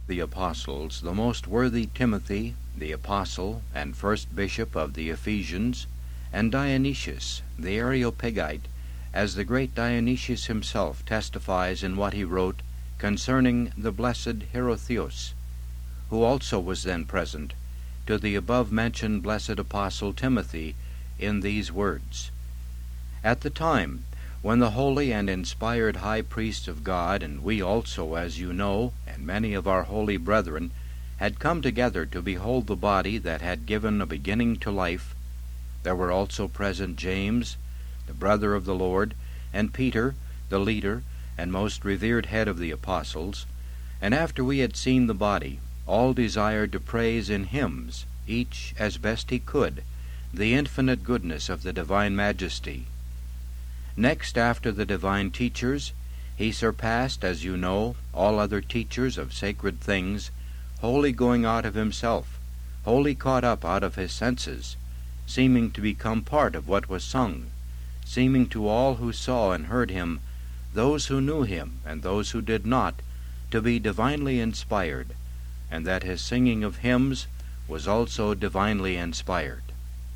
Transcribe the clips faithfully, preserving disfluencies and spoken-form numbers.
the apostles, the most worthy Timothy, the apostle and first bishop of the Ephesians, and Dionysius, the Areopagite, as the great Dionysius himself testifies in what he wrote concerning the blessed Hierotheus, who also was then present, to the above-mentioned blessed apostle Timothy in these words: At the time when the holy and inspired high priest of God, and we also, as you know, and many of our holy brethren, had come together to behold the body that had given a beginning to life, there were also present James, the brother of the Lord, and Peter, the leader and most revered head of the apostles. And after we had seen the body, all desired to praise in hymns, each as best he could, the infinite goodness of the divine majesty. Next after the divine teachers, he surpassed, as you know, all other teachers of sacred things, wholly going out of himself, wholly caught up out of his senses, seeming to become part of what was sung, seeming to all who saw and heard him, those who knew him and those who did not, to be divinely inspired, and that his singing of hymns was also divinely inspired.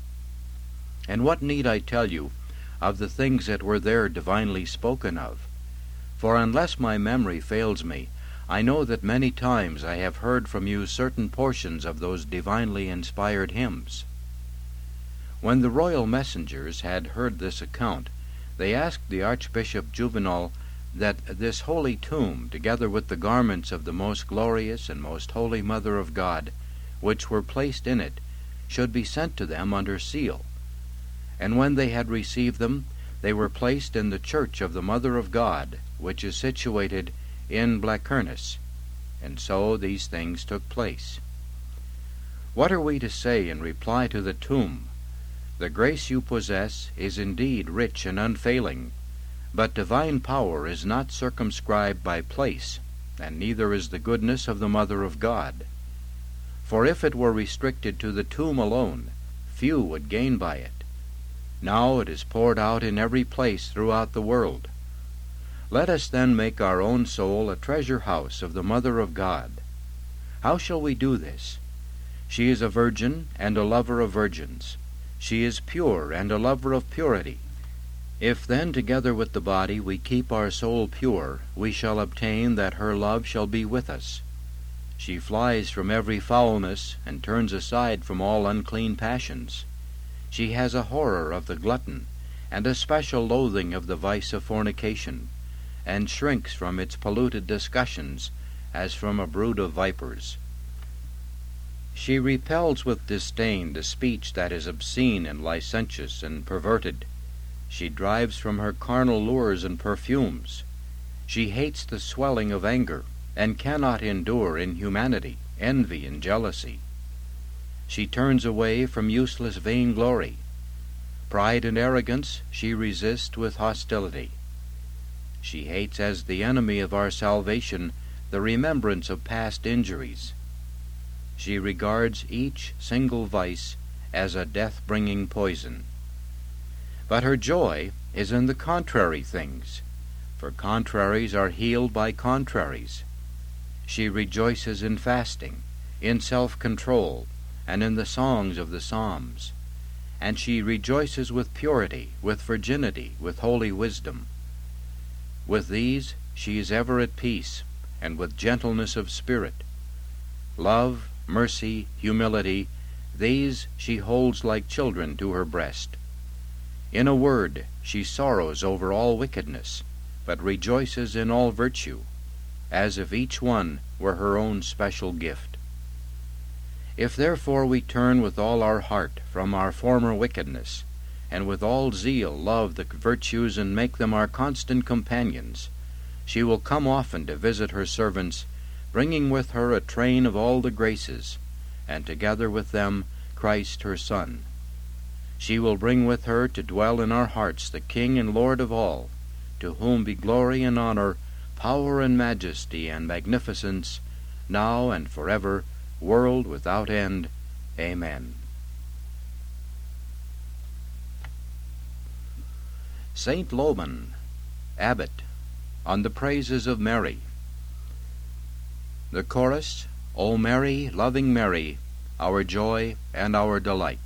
And what need I tell you of the things that were there divinely spoken of? For unless my memory fails me, I know that many times I have heard from you certain portions of those divinely inspired hymns. When the royal messengers had heard this account, they asked the Archbishop Juvenal that this holy tomb, together with the garments of the most glorious and most holy Mother of God, which were placed in it, should be sent to them under seal. And when they had received them, they were placed in the church of the Mother of God, which is situated in Blachernus. And so these things took place. What are we to say in reply to the tomb? The grace you possess is indeed rich and unfailing, but divine power is not circumscribed by place, and neither is the goodness of the Mother of God. For if it were restricted to the tomb alone, few would gain by it. Now it is poured out in every place throughout the world. Let us then make our own soul a treasure house of the Mother of God. How shall we do this? She is a virgin and a lover of virgins. She is pure and a lover of purity. If then together with the body we keep our soul pure, we shall obtain that her love shall be with us. She flies from every foulness, and turns aside from all unclean passions. She has a horror of the glutton, and a special loathing of the vice of fornication, and shrinks from its polluted discussions, as from a brood of vipers. She repels with disdain the speech that is obscene and licentious and perverted. She drives from her carnal lures and perfumes. She hates the swelling of anger, and cannot endure inhumanity, envy, and jealousy. She turns away from useless vainglory. Pride and arrogance she resists with hostility. She hates as the enemy of our salvation the remembrance of past injuries. She regards each single vice as a death-bringing poison. But her joy is in the contrary things, for contraries are healed by contraries. She rejoices in fasting, in self-control, and in the songs of the Psalms. And she rejoices with purity, with virginity, with holy wisdom. With these she is ever at peace, and with gentleness of spirit. Love, mercy, humility, these she holds like children to her breast. In a word, she sorrows over all wickedness, but rejoices in all virtue, as if each one were her own special gift. If therefore we turn with all our heart from our former wickedness, and with all zeal love the virtues and make them our constant companions, she will come often to visit her servants, bringing with her a train of all the graces, and together with them Christ her Son. She will bring with her to dwell in our hearts the King and Lord of all, to whom be glory and honor, power and majesty and magnificence, now and forever, world without end. Amen. Saint Loban, Abbot, on the praises of Mary. The chorus, O Mary, loving Mary, our joy and our delight.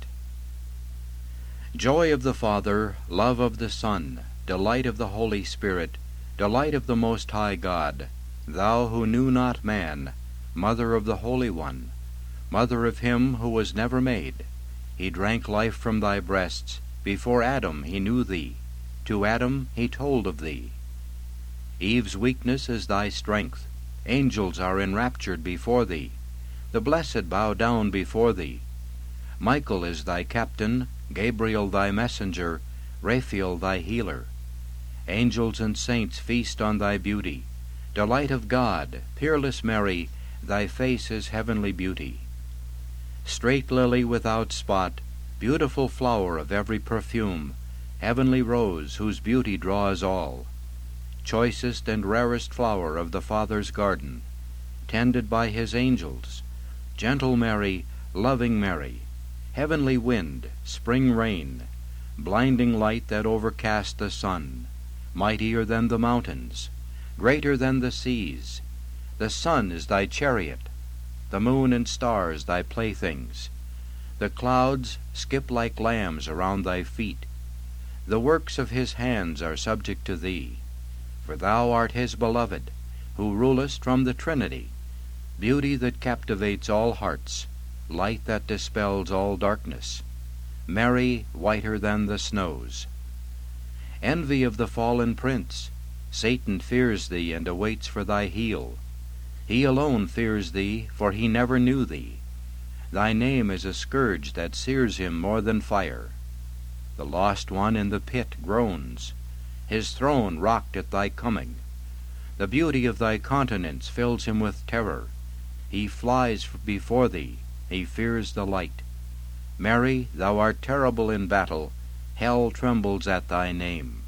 Joy of the Father, love of the Son, delight of the Holy Spirit, delight of the Most High God, thou who knew not man, mother of the Holy One, mother of him who was never made. He drank life from thy breasts. Before Adam he knew thee. To Adam he told of thee. Eve's weakness is thy strength. Angels are enraptured before thee. The blessed bow down before thee. Michael is thy captain, Gabriel thy messenger, Raphael thy healer. Angels and saints feast on thy beauty. Delight of God, peerless Mary, thy face is heavenly beauty. Straight lily without spot, beautiful flower of every perfume, heavenly rose whose beauty draws all. Choicest and rarest flower of the Father's garden, tended by his angels, gentle Mary, loving Mary, heavenly wind, spring rain, blinding light that overcast the sun, mightier than the mountains, greater than the seas. The sun is thy chariot, the moon and stars thy playthings. The clouds skip like lambs around thy feet. The works of his hands are subject to thee. For thou art his beloved, who rulest from the Trinity, beauty that captivates all hearts, light that dispels all darkness, Mary whiter than the snows. Envy of the fallen prince, Satan fears thee and awaits for thy heel. He alone fears thee, for he never knew thee. Thy name is a scourge that sears him more than fire. The lost one in the pit groans. His throne rocked at thy coming. The beauty of thy countenance fills him with terror. He flies before thee, he fears the light. Mary, thou art terrible in battle, hell trembles at thy name.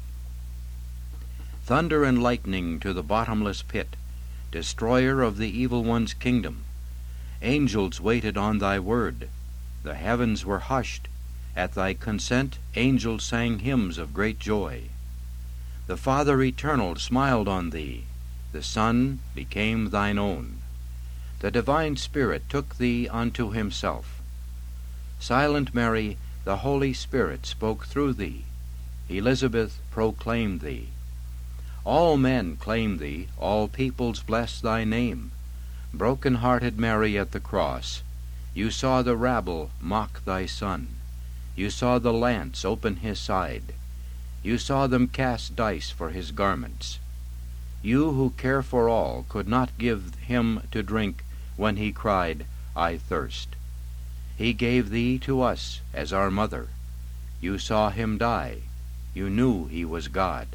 Thunder and lightning to the bottomless pit, destroyer of the evil one's kingdom. Angels waited on thy word. The heavens were hushed. At thy consent angels sang hymns of great joy. The Father eternal smiled on thee. The Son became thine own. The divine Spirit took thee unto himself. Silent Mary, the Holy Spirit spoke through thee. Elizabeth proclaimed thee. All men claim thee, all peoples bless thy name. Broken-hearted Mary at the cross, you saw the rabble mock thy Son. You saw the lance open his side. You saw them cast dice for his garments. You who care for all could not give him to drink when he cried, I thirst. He gave thee to us as our mother. You saw him die. You knew he was God.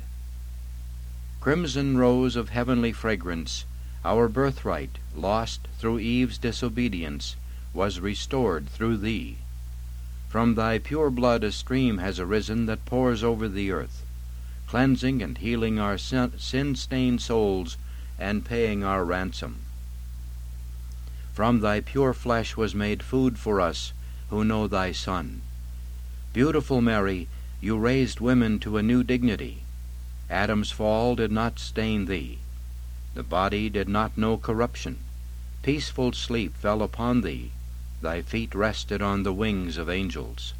Crimson rose of heavenly fragrance, our birthright, lost through Eve's disobedience, was restored through thee. From thy pure blood a stream has arisen that pours over the earth, cleansing and healing our sin-stained souls and paying our ransom. From thy pure flesh was made food for us who know thy Son. Beautiful Mary, you raised women to a new dignity. Adam's fall did not stain thee. The body did not know corruption. Peaceful sleep fell upon thee. Thy feet rested on the wings of angels.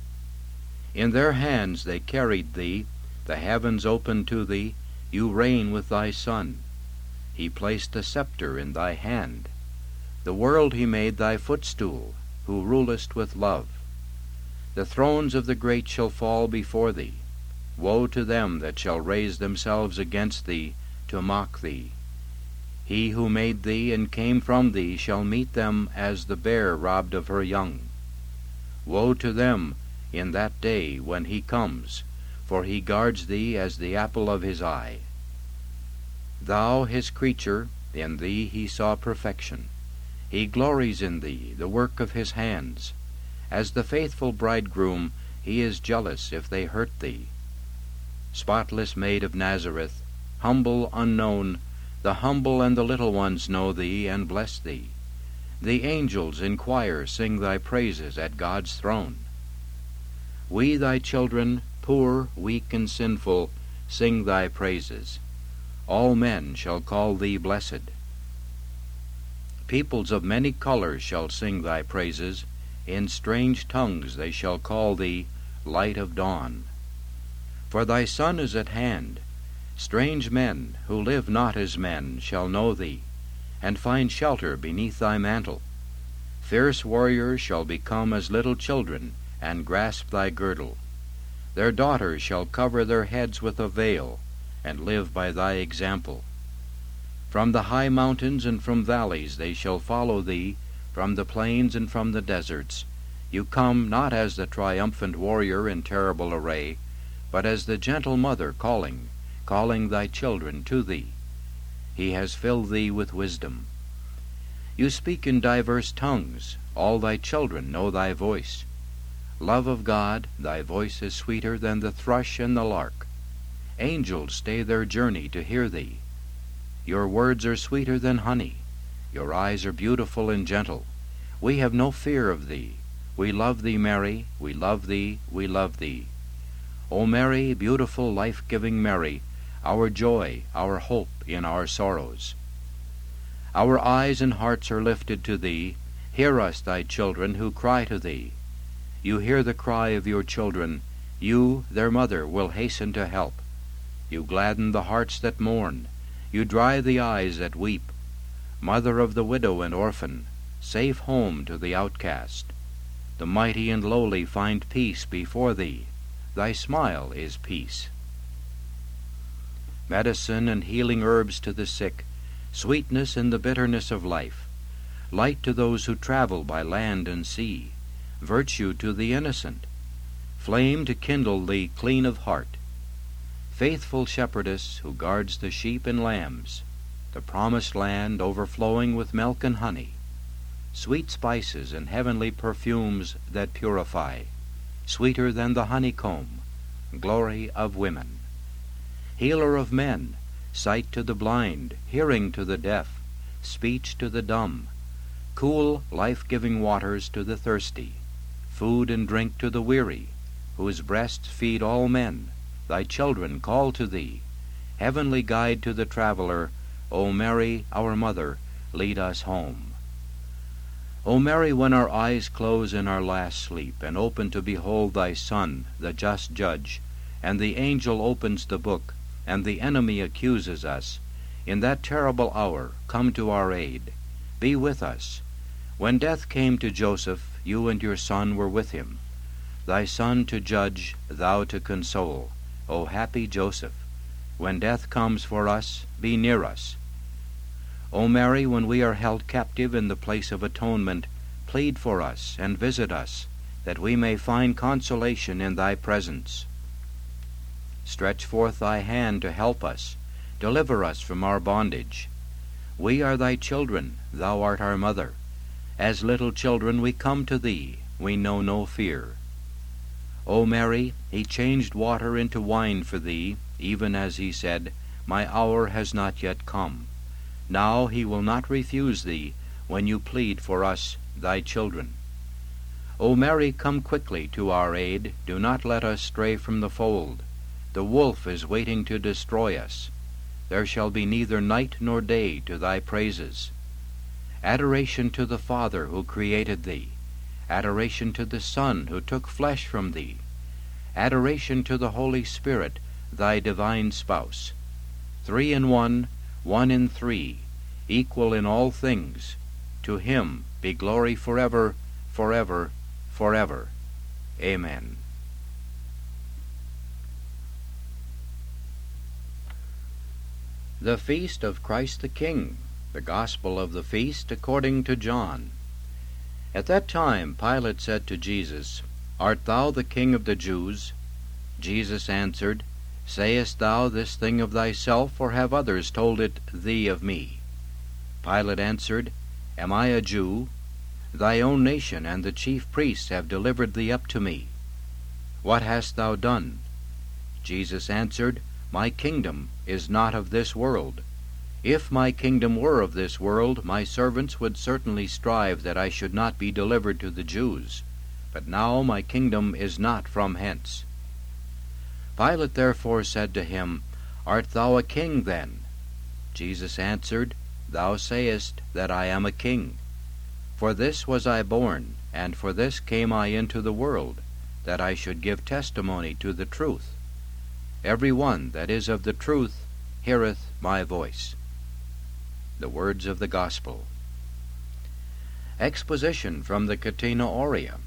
In their hands they carried thee, the heavens opened to thee, you reign with thy Son. He placed a scepter in thy hand. The world he made thy footstool, who rulest with love. The thrones of the great shall fall before thee. Woe to them that shall raise themselves against thee, to mock thee. He who made thee and came from thee shall meet them as the bear robbed of her young. Woe to them in that day when he comes, for he guards thee as the apple of his eye. Thou, his creature, in thee he saw perfection. He glories in thee, the work of his hands. As the faithful bridegroom, he is jealous if they hurt thee. Spotless Maid of Nazareth, humble, unknown, the humble and the little ones know thee and bless thee. The angels in choir sing thy praises at God's throne. We, thy children, poor, weak, and sinful, sing thy praises. All men shall call thee blessed. Peoples of many colors shall sing thy praises. In strange tongues they shall call thee Light of Dawn. For thy Son is at hand. Strange men, who live not as men, shall know thee, and find shelter beneath thy mantle. Fierce warriors shall become as little children, and grasp thy girdle. Their daughters shall cover their heads with a veil, and live by thy example. From the high mountains and from valleys they shall follow thee, from the plains and from the deserts. You come not as the triumphant warrior in terrible array, but as the gentle mother calling, calling thy children to thee. He has filled thee with wisdom. You speak in diverse tongues, all thy children know thy voice. Love of God, thy voice is sweeter than the thrush and the lark. Angels stay their journey to hear thee. Your words are sweeter than honey. Your eyes are beautiful and gentle. We have no fear of thee. We love thee, Mary. We love thee. We love thee. O Mary, beautiful, life-giving Mary, our joy, our hope in our sorrows. Our eyes and hearts are lifted to thee. Hear us, thy children, who cry to thee. You hear the cry of your children. You, their mother, will hasten to help. You gladden the hearts that mourn. You dry the eyes that weep. Mother of the widow and orphan, safe home to the outcast. The mighty and lowly find peace before thee. Thy smile is peace. Medicine and healing herbs to the sick, sweetness in the bitterness of life, light to those who travel by land and sea, virtue to the innocent, flame to kindle thee clean of heart, faithful shepherdess who guards the sheep and lambs, the promised land overflowing with milk and honey, sweet spices and heavenly perfumes that purify, sweeter than the honeycomb, glory of women. Healer of men, sight to the blind, hearing to the deaf, speech to the dumb, cool, life-giving waters to the thirsty, food and drink to the weary, whose breasts feed all men. Thy children call to thee, heavenly guide to the traveler. O Mary, our mother, lead us home. O Mary, when our eyes close in our last sleep, and open to behold thy Son, the just judge, and the angel opens the book, and the enemy accuses us, in that terrible hour come to our aid. Be with us. When death came to Joseph, you and your Son were with him. Thy Son to judge, thou to console. O happy Joseph, when death comes for us, be near us. O Mary, when we are held captive in the place of atonement, plead for us and visit us, that we may find consolation in thy presence. Stretch forth thy hand to help us, deliver us from our bondage. We are thy children, thou art our mother. As little children we come to thee, we know no fear. O Mary, he changed water into wine for thee, even as he said, My hour has not yet come. Now he will not refuse thee, when you plead for us, thy children. O Mary, come quickly to our aid. Do not let us stray from the fold. The wolf is waiting to destroy us. There shall be neither night nor day to thy praises. Adoration to the Father who created thee. Adoration to the Son who took flesh from thee. Adoration to the Holy Spirit, thy divine spouse. Three in one, one in three, equal in all things. To him be glory forever, forever, forever. Amen. The Feast of Christ the King. The Gospel of the Feast according to John. At that time Pilate said to Jesus, Art thou the King of the Jews? Jesus answered, Sayest thou this thing of thyself, or have others told it thee of me? Pilate answered, Am I a Jew? Thy own nation and the chief priests have delivered thee up to me. What hast thou done? Jesus answered, My kingdom is not of this world. If my kingdom were of this world, my servants would certainly strive that I should not be delivered to the Jews. But now my kingdom is not from hence. Pilate therefore said to him, Art thou a king then? Jesus answered, thou sayest that I am a king. For this was I born, and for this came I into the world, that I should give testimony to the truth. Every one that is of the truth heareth my voice. The words of the Gospel. Exposition from the Catena Aurea.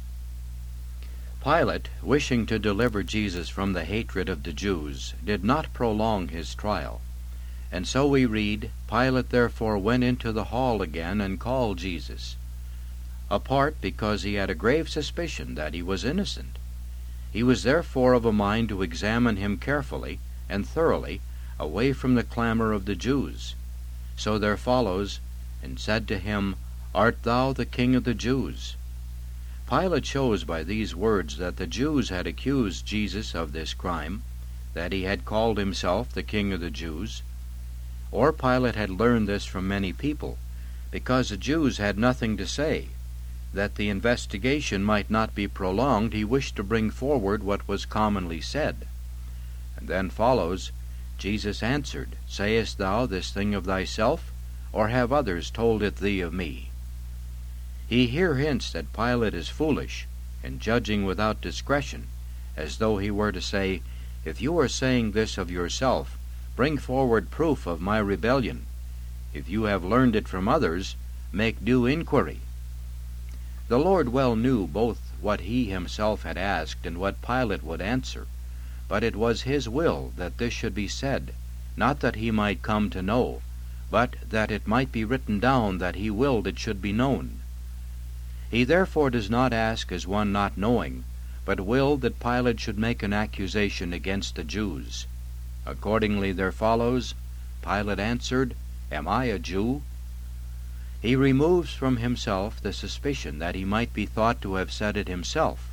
Pilate, wishing to deliver Jesus from the hatred of the Jews, did not prolong his trial. And so we read, Pilate therefore went into the hall again and called Jesus, apart because he had a grave suspicion that he was innocent. He was therefore of a mind to examine him carefully and thoroughly, away from the clamor of the Jews. So there follows, and said to him, Art thou the king of the Jews? Pilate shows by these words that the Jews had accused Jesus of this crime, that he had called himself the king of the Jews. Or Pilate had learned this from many people, because the Jews had nothing to say. That the investigation might not be prolonged, he wished to bring forward what was commonly said. And then follows, Jesus answered, Sayest thou this thing of thyself, or have others told it thee of me? He here hints that Pilate is foolish, and judging without discretion, as though he were to say, If you are saying this of yourself, bring forward proof of my rebellion. If you have learned it from others, make due inquiry. The Lord well knew both what he himself had asked and what Pilate would answer, but it was his will that this should be said, not that he might come to know, but that it might be written down that he willed it should be known. He therefore does not ask as one not knowing, but willed that Pilate should make an accusation against the Jews. Accordingly there follows, Pilate answered, Am I a Jew? He removes from himself the suspicion that he might be thought to have said it himself,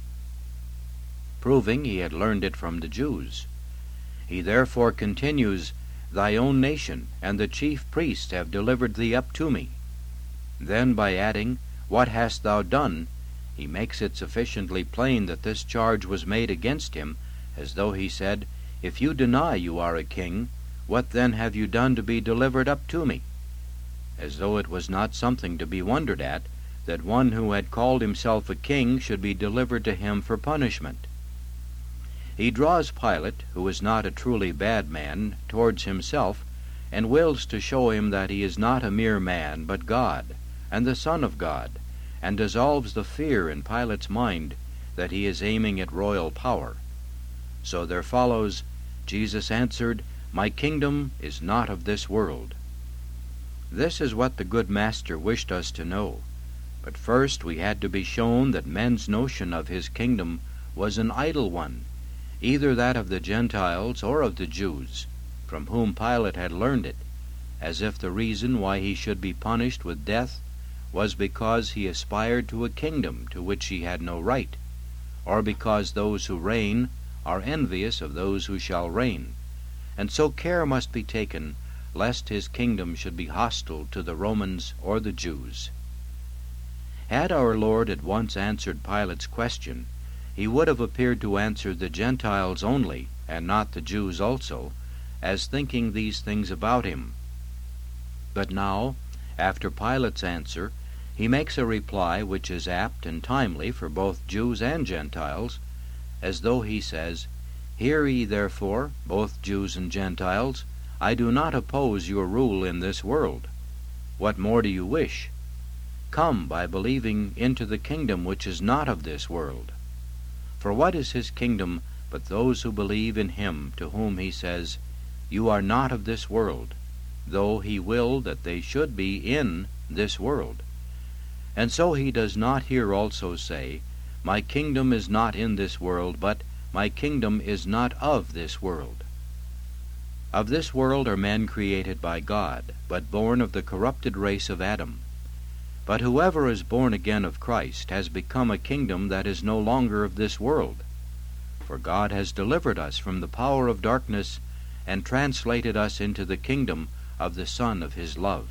proving he had learned it from the Jews. He therefore continues, Thy own nation and the chief priests have delivered thee up to me. Then by adding, What hast thou done? He makes it sufficiently plain that this charge was made against him, as though he said, If you deny you are a king, what then have you done to be delivered up to me? As though it was not something to be wondered at, that one who had called himself a king should be delivered to him for punishment. He draws Pilate, who is not a truly bad man, towards himself, and wills to show him that he is not a mere man, but God, and the Son of God, and dissolves the fear in Pilate's mind that he is aiming at royal power. So there follows, Jesus answered, My kingdom is not of this world. This is what the good Master wished us to know. But first we had to be shown that men's notion of his kingdom was an idle one, either that of the Gentiles or of the Jews, from whom Pilate had learned it, as if the reason why he should be punished with death was because he aspired to a kingdom to which he had no right, or because those who reign are envious of those who shall reign, and so care must be taken lest his kingdom should be hostile to the Romans or the Jews. Had our Lord at once answered Pilate's question, he would have appeared to answer the Gentiles only, and not the Jews also, as thinking these things about him. But now, after Pilate's answer, he makes a reply which is apt and timely for both Jews and Gentiles, as though he says, Hear ye therefore, both Jews and Gentiles, I do not oppose your rule in this world. What more do you wish? Come by believing into the kingdom which is not of this world. For what is his kingdom but those who believe in him to whom he says, You are not of this world, though he willed that they should be in this world. And so he does not here also say, My kingdom is not in this world, but My kingdom is not of this world. Of this world are men created by God, but born of the corrupted race of Adam. But whoever is born again of Christ has become a kingdom that is no longer of this world. For God has delivered us from the power of darkness and translated us into the kingdom of the Son of his love.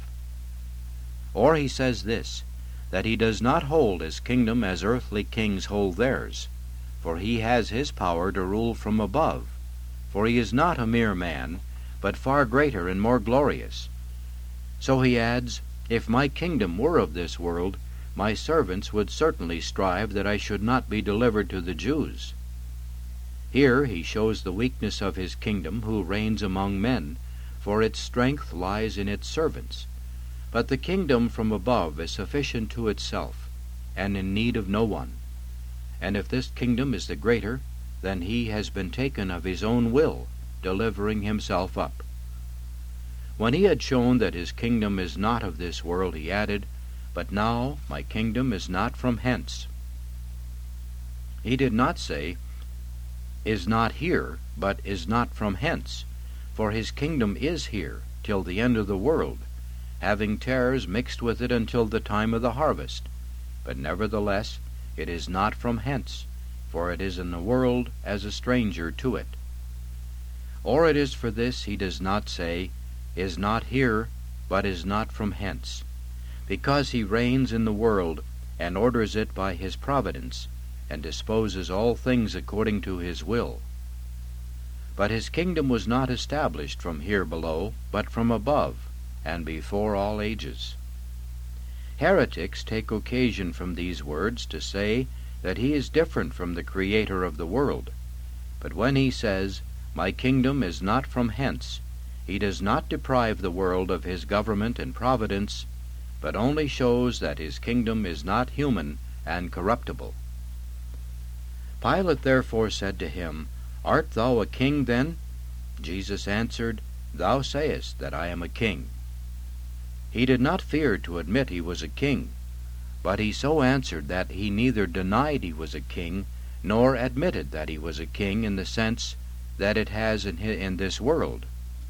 Or he says this, that he does not hold his kingdom as earthly kings hold theirs, for he has his power to rule from above, for he is not a mere man, but far greater and more glorious. So he adds, If my kingdom were of this world, my servants would certainly strive that I should not be delivered to the Jews. Here he shows the weakness of his kingdom, who reigns among men, for its strength lies in its servants. But the kingdom from above is sufficient to itself, and in need of no one. And if this kingdom is the greater, then he has been taken of his own will, delivering himself up. When he had shown that his kingdom is not of this world, he added, But now my kingdom is not from hence. He did not say, is not here, but is not from hence, for his kingdom is here till the end of the world, having tares mixed with it until the time of the harvest. But nevertheless it is not from hence, for it is in the world as a stranger to it. Or it is for this he does not say, is not here, but is not from hence, because he reigns in the world, and orders it by his providence, and disposes all things according to his will. But his kingdom was not established from here below, but from above, and before all ages. Heretics take occasion from these words to say that he is different from the Creator of the world. But when he says, My kingdom is not from hence, he does not deprive the world of his government and providence, but only shows that his kingdom is not human and corruptible. Pilate therefore said to him, Art thou a king then? Jesus answered, Thou sayest that I am a king. He did not fear to admit he was a king, but he so answered that he neither denied he was a king, nor admitted that he was a king in the sense that it has in, his, in this world.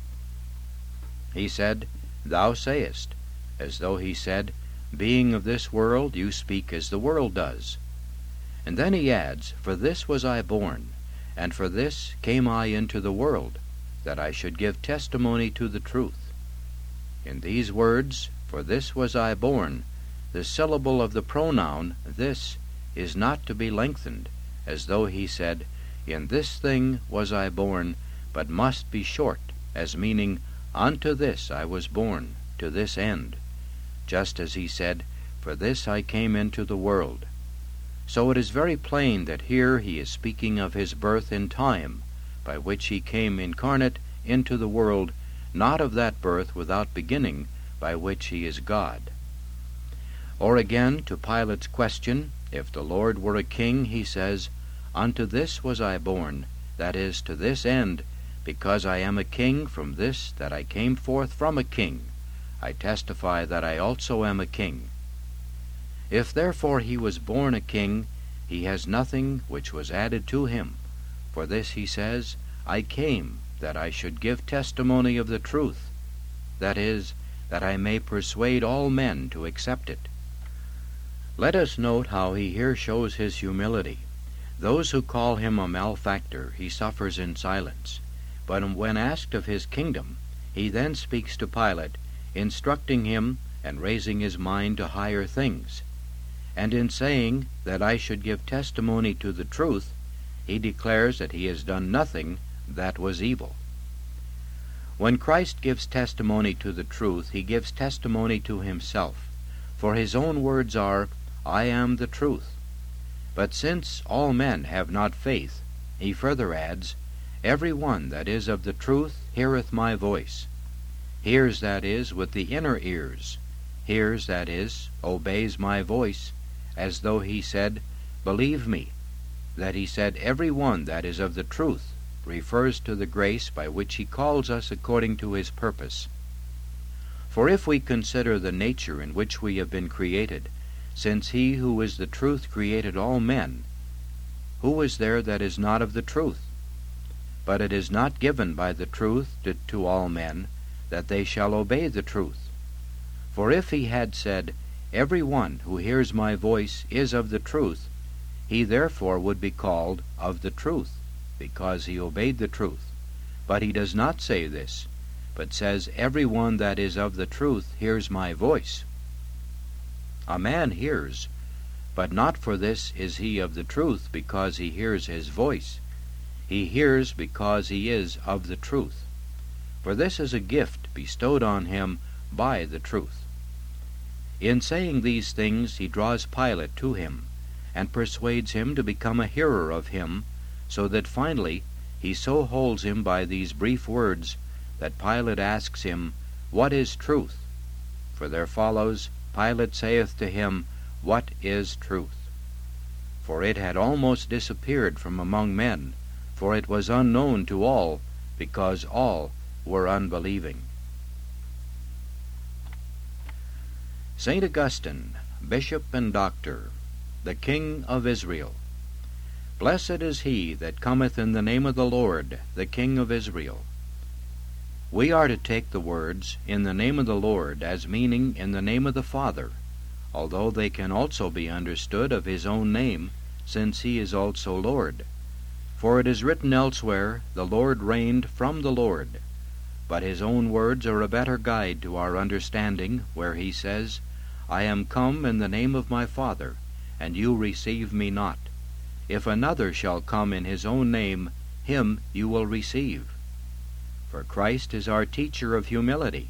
He said, Thou sayest, as though he said, Being of this world, you speak as the world does. And then he adds, For this was I born, and for this came I into the world, that I should give testimony to the truth. In these words, For this was I born, the syllable of the pronoun this is not to be lengthened, as though he said, In this thing was I born, but must be short, as meaning, Unto this I was born, to this end, just as he said, For this I came into the world. So it is very plain that here he is speaking of his birth in time, by which he came incarnate into the world, not of that birth without beginning, by which he is God. Or again, to Pilate's question, If the Lord were a king, he says, Unto this was I born, that is, to this end, because I am a king, from this that I came forth from a king. I testify that I also am a king. If therefore he was born a king, he has nothing which was added to him. For this he says, I came that I should give testimony of the truth, that is, that I may persuade all men to accept it. Let us note how he here shows his humility. Those who call him a malefactor he suffers in silence, but when asked of his kingdom, he then speaks to Pilate, instructing him and raising his mind to higher things. And in saying that I should give testimony to the truth, he declares that he has done nothing that was evil. When Christ gives testimony to the truth, he gives testimony to himself, for his own words are, I am the truth. But since all men have not faith, he further adds, Every one that is of the truth heareth my voice. Hears, that is, with the inner ears. Hears, that is, obeys my voice, as though he said, Believe me. That he said, Every one that is of the truth refers to the grace by which he calls us according to his purpose. For if we consider the nature in which we have been created, since he who is the truth created all men, who is there that is not of the truth? But it is not given by the truth to, to all men, that they shall obey the truth. For if he had said, Every one who hears my voice is of the truth, he therefore would be called of the truth, because he obeyed the truth. But he does not say this, but says, Every one that is of the truth hears my voice. A man hears, but not for this is he of the truth, because he hears his voice. He hears because he is of the truth. For this is a gift bestowed on him by the truth. In saying these things he draws Pilate to him, and persuades him to become a hearer of him, so that finally he so holds him by these brief words that Pilate asks him, What is truth? For there follows, Pilate saith to him, What is truth? For it had almost disappeared from among men, for it was unknown to all, because all were unbelieving. Saint Augustine, Bishop and Doctor, the King of Israel. Blessed is he that cometh in the name of the Lord, the King of Israel. We are to take the words, in the name of the Lord, as meaning in the name of the Father, although they can also be understood of his own name, since he is also Lord. For it is written elsewhere, The Lord reigned from the Lord. But his own words are a better guide to our understanding, where he says, I am come in the name of my Father, and you receive me not. If another shall come in his own name, him you will receive. For Christ is our teacher of humility.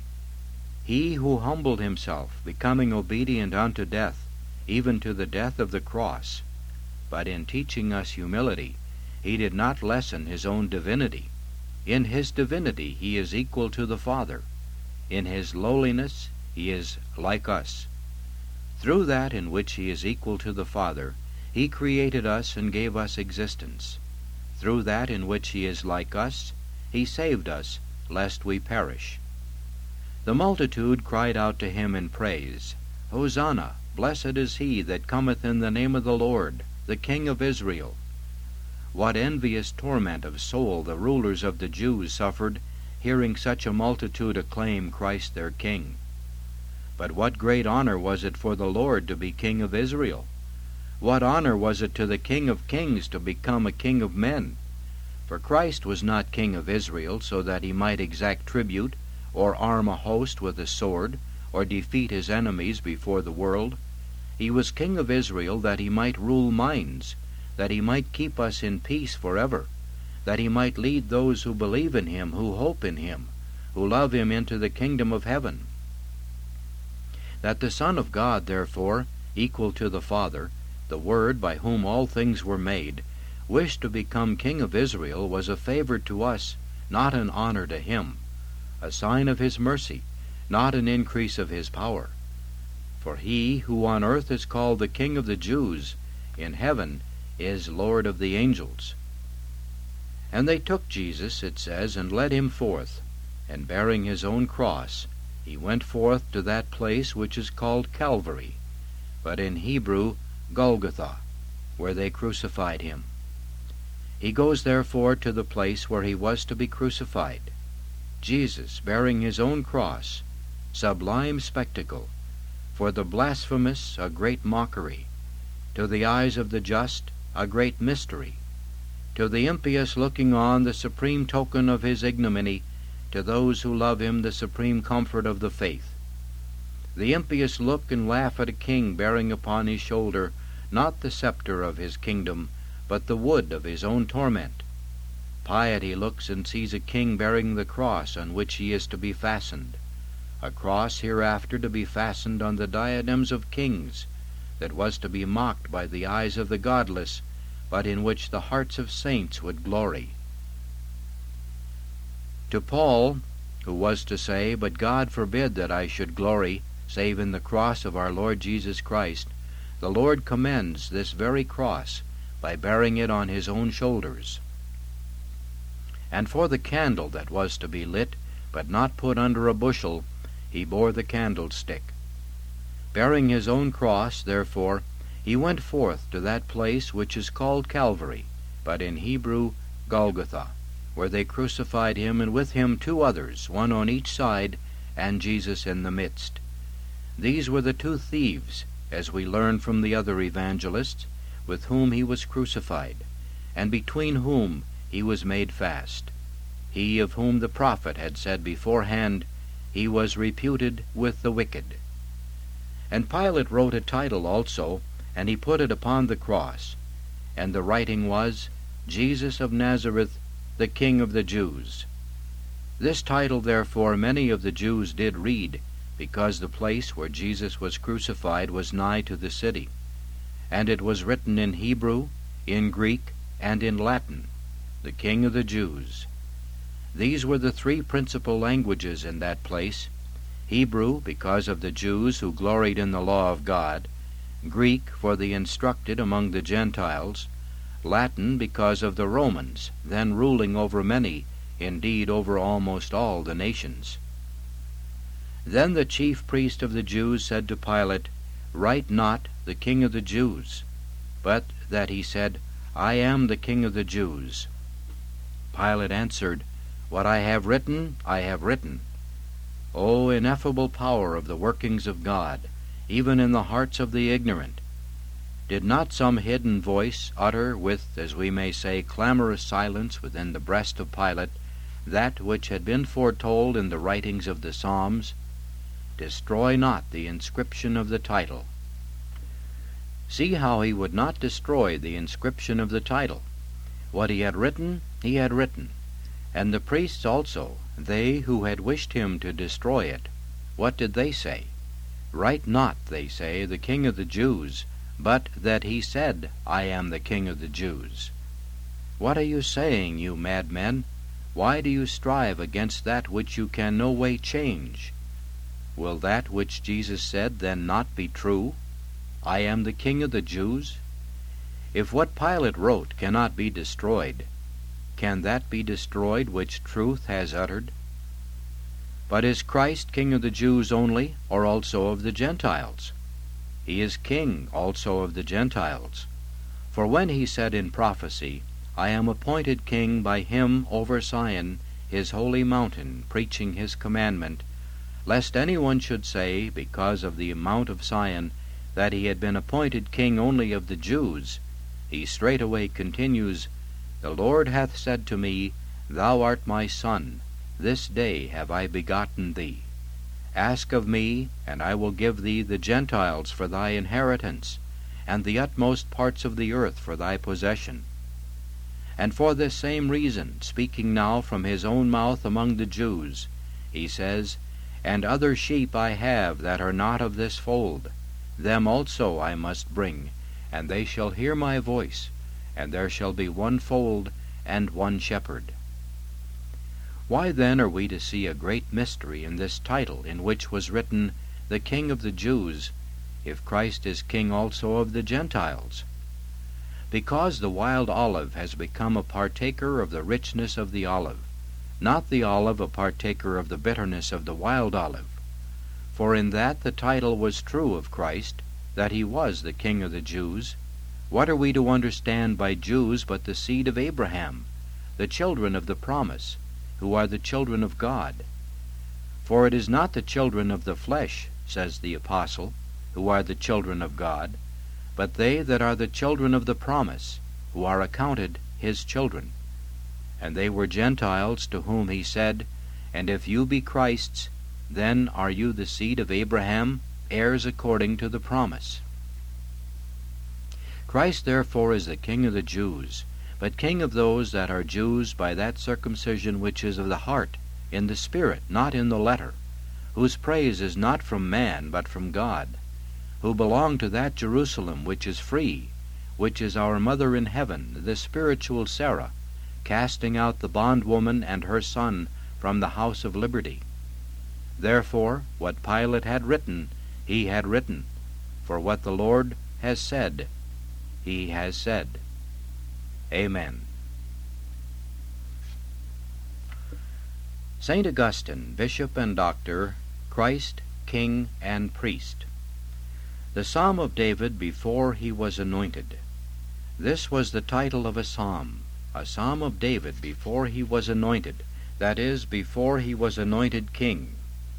He who humbled himself, becoming obedient unto death, even to the death of the cross. But in teaching us humility, he did not lessen his own divinity. In his divinity he is equal to the Father. In his lowliness he is like us. Through that in which he is equal to the Father, he created us and gave us existence. Through that in which he is like us, he saved us, lest we perish. The multitude cried out to him in praise, Hosanna, blessed is he that cometh in the name of the Lord, the King of Israel. What envious torment of soul the rulers of the Jews suffered, hearing such a multitude acclaim Christ their King. But what great honor was it for the Lord to be King of Israel? What honor was it to the King of Kings to become a King of men? For Christ was not King of Israel so that he might exact tribute, or arm a host with a sword, or defeat his enemies before the world. He was King of Israel that he might rule minds, that he might keep us in peace forever, that he might lead those who believe in him, who hope in him, who love him into the kingdom of heaven. That the Son of God, therefore, equal to the Father, the Word by whom all things were made, wished to become King of Israel was a favor to us, not an honor to him, a sign of his mercy, not an increase of his power. For he who on earth is called the King of the Jews, in heaven is Lord of the angels. And they took Jesus, it says, and led him forth, and bearing his own cross, he went forth to that place which is called Calvary, but in Hebrew Golgotha, where they crucified him. He goes therefore to the place where he was to be crucified. Jesus bearing his own cross, sublime spectacle, for the blasphemous a great mockery, to the eyes of the just a great mystery, to the impious looking on the supreme token of his ignominy, to those who love him the supreme comfort of the faith. The impious look and laugh at a king bearing upon his shoulder not the scepter of his kingdom, but the wood of his own torment. Piety looks and sees a king bearing the cross on which he is to be fastened, a cross hereafter to be fastened on the diadems of kings, that was to be mocked by the eyes of the godless, but in which the hearts of saints would glory. To Paul, who was to say, But God forbid that I should glory, save in the cross of our Lord Jesus Christ, the Lord commends this very cross by bearing it on his own shoulders. And for the candle that was to be lit, but not put under a bushel, he bore the candlestick. Bearing his own cross, therefore, he went forth to that place which is called Calvary, but in Hebrew Golgotha, where they crucified him, and with him two others, one on each side, and Jesus in the midst. These were the two thieves, as we learn from the other evangelists, with whom he was crucified, and between whom he was made fast. He of whom the prophet had said beforehand, He was reputed with the wicked. And Pilate wrote a title also, and he put it upon the cross. And the writing was, Jesus of Nazareth, the King of the Jews. This title therefore many of the Jews did read, because the place where Jesus was crucified was nigh to the city, and it was written in Hebrew, in Greek, and in Latin, the King of the Jews. These were the three principal languages in that place: Hebrew, because of the Jews who gloried in the law of God; Greek, for the instructed among the Gentiles; Latin, because of the Romans, then ruling over many, indeed over almost all the nations. Then the chief priest of the Jews said to Pilate, Write not, the King of the Jews, but that he said, I am the King of the Jews. Pilate answered, What I have written, I have written. O ineffable power of the workings of God, even in the hearts of the ignorant! Did not some hidden voice utter with, as we may say, clamorous silence within the breast of Pilate that which had been foretold in the writings of the Psalms? Destroy not the inscription of the title. See how he would not destroy the inscription of the title. What he had written, he had written. And the priests also, they who had wished him to destroy it, what did they say? Write not, they say, the King of the Jews, but that he said, I am the King of the Jews. What are you saying, you madmen? Why do you strive against that which you can no way change? Will that which Jesus said then not be true? I am the King of the Jews? If what Pilate wrote cannot be destroyed, can that be destroyed which truth has uttered? But is Christ King of the Jews only, or also of the Gentiles? He is King also of the Gentiles. For when he said in prophecy, I am appointed King by him over Sion, his holy mountain, preaching his commandment, lest anyone should say, because of the amount of Sion, that he had been appointed King only of the Jews, he straightway continues, The Lord hath said to me, Thou art my Son, this day have I begotten thee. Ask of me, and I will give thee the Gentiles for thy inheritance, and the utmost parts of the earth for thy possession. And for this same reason, speaking now from his own mouth among the Jews, he says, And other sheep I have that are not of this fold, them also I must bring, and they shall hear my voice, and there shall be one fold and one shepherd. Why then are we to see a great mystery in this title, in which was written, The King of the Jews, if Christ is King also of the Gentiles? Because the wild olive has become a partaker of the richness of the olive, not the olive a partaker of the bitterness of the wild olive. For in that the title was true of Christ, that he was the King of the Jews. What are we to understand by Jews but the seed of Abraham, the children of the promise, who are the children of God? For it is not the children of the flesh, says the apostle, who are the children of God, but they that are the children of the promise, who are accounted his children. And they were Gentiles, to whom he said, And if you be Christ's, then are you the seed of Abraham, heirs according to the promise. Christ therefore is the King of the Jews, but King of those that are Jews by that circumcision which is of the heart, in the spirit, not in the letter, whose praise is not from man, but from God, who belong to that Jerusalem which is free, which is our mother in heaven, the spiritual Sarah, casting out the bondwoman and her son from the house of liberty. Therefore, what Pilate had written, he had written, for what the Lord has said, he has said. Amen. Saint Augustine, Bishop and Doctor, Christ, King and Priest. The Psalm of David before he was anointed. This was the title of a psalm, a psalm of David before he was anointed, that is, before he was anointed king.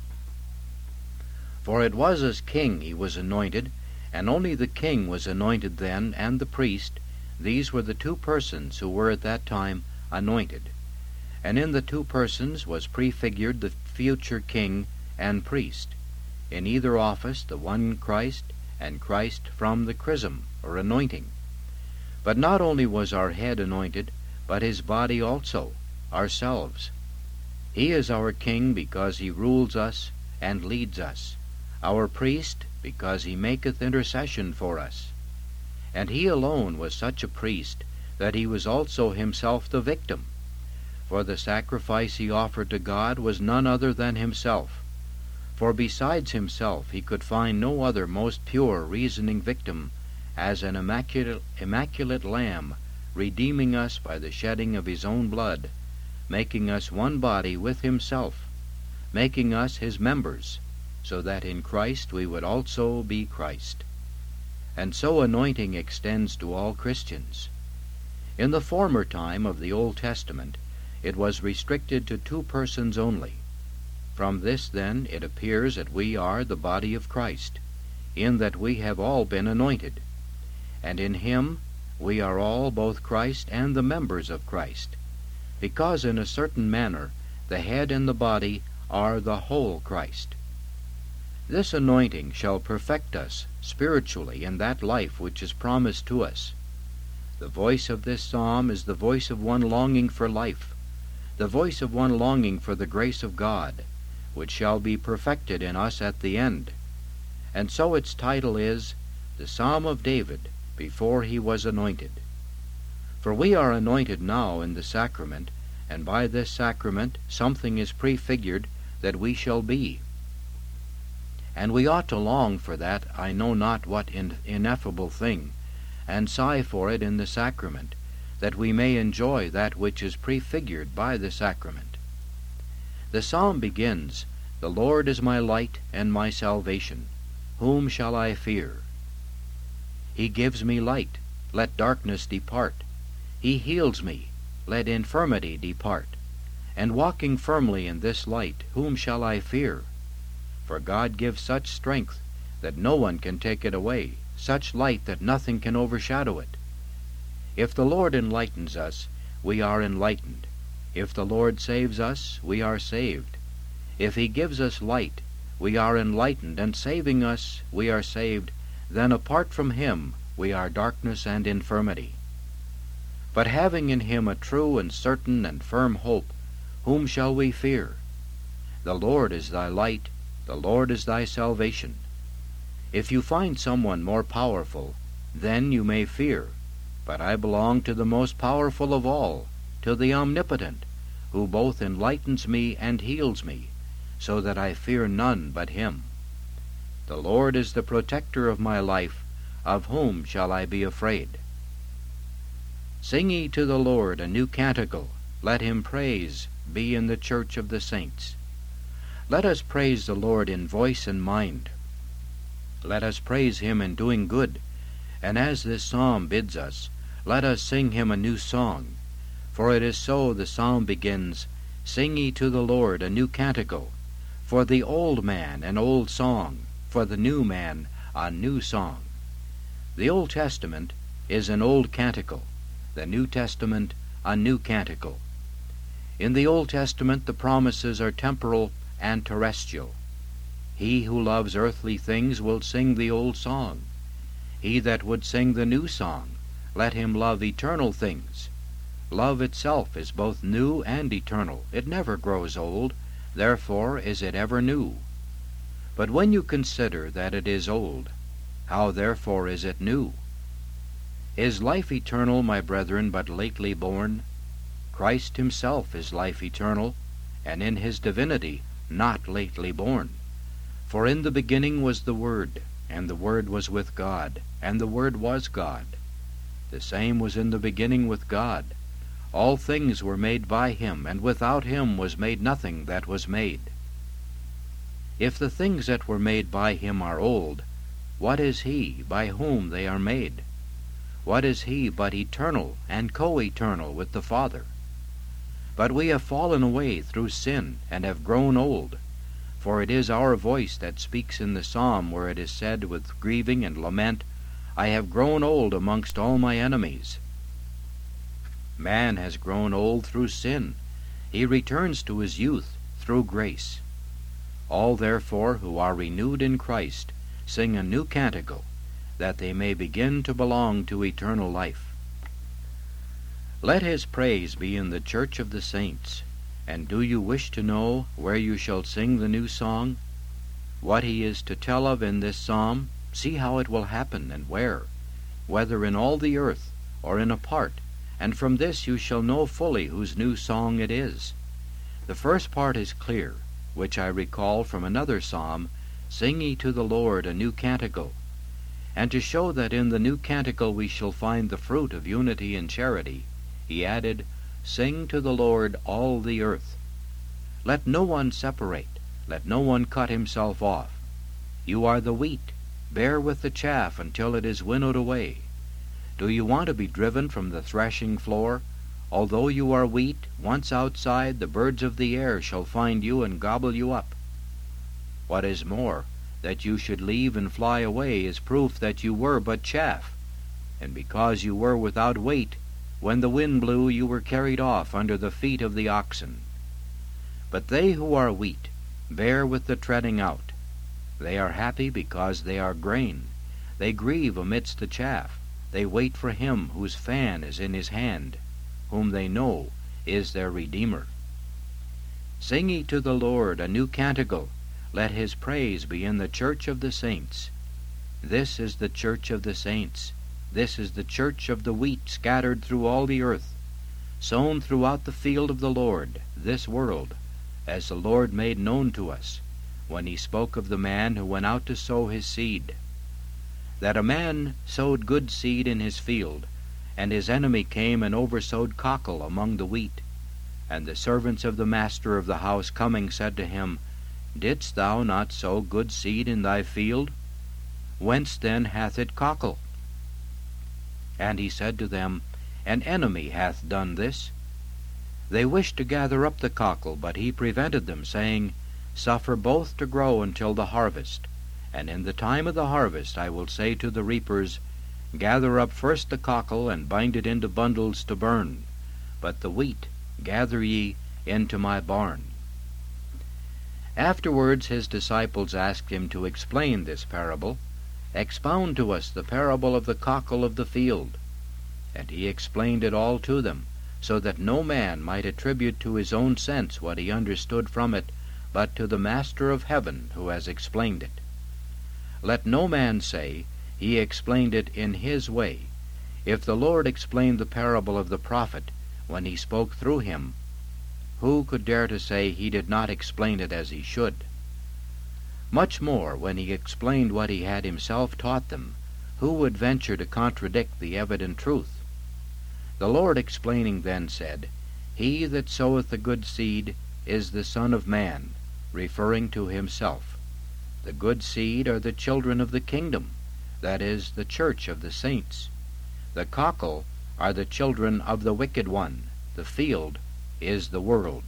For it was as king he was anointed, and only the king was anointed then, and the priest. These were the two persons who were at that time anointed. And in the two persons was prefigured the future king and priest. In either office the one Christ, and Christ from the chrism, or anointing. But not only was our head anointed, but his body also, ourselves. He is our king because he rules us and leads us. our priest, because he maketh intercession for us. And he alone was such a priest that he was also himself the victim. For the sacrifice he offered to God was none other than himself. For besides himself he could find no other most pure reasoning victim, as an immaculate, immaculate lamb, redeeming us by the shedding of his own blood, making us one body with himself, making us his members, so that in Christ we would also be Christ. And so anointing extends to all Christians. In the former time of the Old Testament, it was restricted to two persons only. From this, then, it appears that we are the body of Christ, in that we have all been anointed, and in him we are all both Christ and the members of Christ, because in a certain manner the head and the body are the whole Christ. This anointing shall perfect us spiritually in that life which is promised to us. The voice of this psalm is the voice of one longing for life, the voice of one longing for the grace of God, which shall be perfected in us at the end. And so its title is, The Psalm of David Before He Was Anointed. For we are anointed now in the sacrament, and by this sacrament something is prefigured that we shall be. And we ought to long for that I know not what in- ineffable thing, and sigh for it in the sacrament, that we may enjoy that which is prefigured by the sacrament. The psalm begins, The Lord is my light and my salvation. Whom shall I fear? He gives me light, let darkness depart. He heals me, let infirmity depart. And walking firmly in this light, whom shall I fear? For God gives such strength that no one can take it away, such light that nothing can overshadow it. If the Lord enlightens us, we are enlightened. If the Lord saves us, we are saved. If he gives us light, we are enlightened, and saving us, we are saved. Then apart from him, we are darkness and infirmity. But having in him a true and certain and firm hope, whom shall we fear? The Lord is thy light, the Lord is thy salvation. If you find someone more powerful, then you may fear. But I belong to the most powerful of all, to the Omnipotent, who both enlightens me and heals me, so that I fear none but him. The Lord is the protector of my life, of whom shall I be afraid? Sing ye to the Lord a new canticle, let him praise be in the church of the saints. Let us praise the Lord in voice and mind. Let us praise him in doing good, and as this psalm bids us, let us sing him a new song. For it is so the psalm begins, Sing ye to the Lord a new canticle, for the old man an old song, for the new man a new song. The Old Testament is an old canticle, the New Testament a new canticle. In the Old Testament the promises are temporal and terrestrial. He who loves earthly things will sing the old song. He that would sing the new song, let him love eternal things. Love itself is both new and eternal. It never grows old, therefore is it ever new. But when you consider that it is old, how therefore is it new? Is life eternal, my brethren, but lately born? Christ himself is life eternal, and in his divinity not lately born. For in the beginning was the Word, and the Word was with God, and the Word was God. The same was in the beginning with God. All things were made by him, and without him was made nothing that was made. If the things that were made by him are old, what is he by whom they are made? What is he but eternal and co-eternal with the Father? But we have fallen away through sin, and have grown old. For it is our voice that speaks in the psalm, where it is said with grieving and lament, I have grown old amongst all my enemies. Man has grown old through sin. He returns to his youth through grace. All therefore who are renewed in Christ sing a new canticle, that they may begin to belong to eternal life. Let his praise be in the church of the saints. And do you wish to know where you shall sing the new song? what he is to tell of in this psalm, see how it will happen, and where, whether in all the earth or in a part, and from this you shall know fully whose new song it is. The first part is clear, which I recall from another psalm, Sing ye to the Lord a new canticle. And to show that in the new canticle we shall find the fruit of unity and charity, he added, Sing to the Lord all the earth. Let no one separate, let no one cut himself off. You are the wheat, bear with the chaff until it is winnowed away. Do you want to be driven from the threshing floor? Although you are wheat, once outside, the birds of the air shall find you and gobble you up. What is more, that you should leave and fly away is proof that you were but chaff, and because you were without weight, when the wind blew you were carried off under the feet of the oxen. But they who are wheat bear with the treading out. They are happy because they are grain. They grieve amidst the chaff. They wait for him whose fan is in his hand, whom they know is their Redeemer. Sing ye to the Lord a new canticle. Let his praise be in the church of the saints. This is the church of the saints. This is the church of the wheat scattered through all the earth, sown throughout the field of the Lord, this world, as the Lord made known to us, when he spoke of the man who went out to sow his seed. That a man sowed good seed in his field, and his enemy came and oversowed cockle among the wheat. And the servants of the master of the house coming said to him, Didst thou not sow good seed in thy field? Whence then hath it cockle? And he said to them, An enemy hath done this. They wished to gather up the cockle, but he prevented them, saying, Suffer both to grow until the harvest. And in the time of the harvest I will say to the reapers, Gather up first the cockle, and bind it into bundles to burn, but the wheat gather ye into my barn. Afterwards his disciples asked him to explain this parable. Expound to us the parable of the cockle of the field. And he explained it all to them, so that no man might attribute to his own sense what he understood from it, but to the Master of heaven who has explained it. Let no man say, He explained it in his way. If the Lord explained the parable of the prophet when he spoke through him, who could dare to say he did not explain it as he should? Much more, when he explained what he had himself taught them, who would venture to contradict the evident truth? The Lord explaining then said, He that soweth the good seed is the Son of Man, referring to himself. The good seed are the children of the kingdom, that is, the church of the saints. The cockle are the children of the wicked one. The field is the world.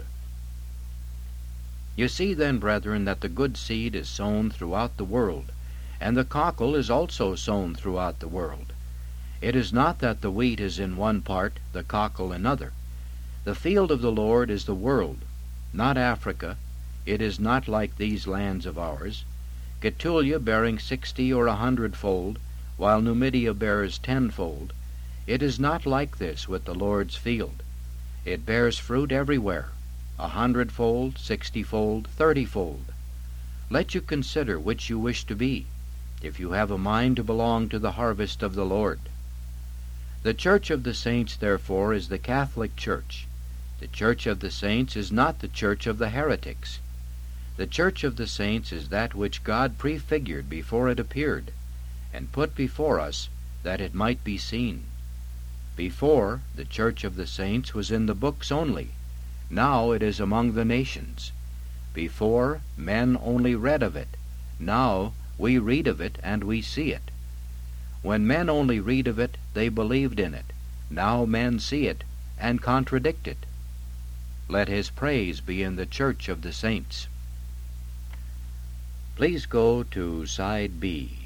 You see then, brethren, that the good seed is sown throughout the world, and the cockle is also sown throughout the world. It is not that the wheat is in one part, the cockle another. The field of the Lord is the world, not Africa. It is not like these lands of ours, Getulia bearing sixty or a hundredfold, while Numidia bears tenfold. It is not like this with the Lord's field. It bears fruit everywhere, a hundredfold, sixtyfold, thirtyfold. Let you consider which you wish to be, if you have a mind to belong to the harvest of the Lord. The church of the saints, therefore, is the Catholic Church. The church of the saints is not the church of the heretics. The church of the saints is that which God prefigured before it appeared, and put before us that it might be seen. Before, the church of the saints was in the books only. Now it is among the nations. Before, men only read of it. Now we read of it and we see it. When men only read of it, they believed in it. Now men see it and contradict it. Let his praise be in the church of the saints. Please go to side B.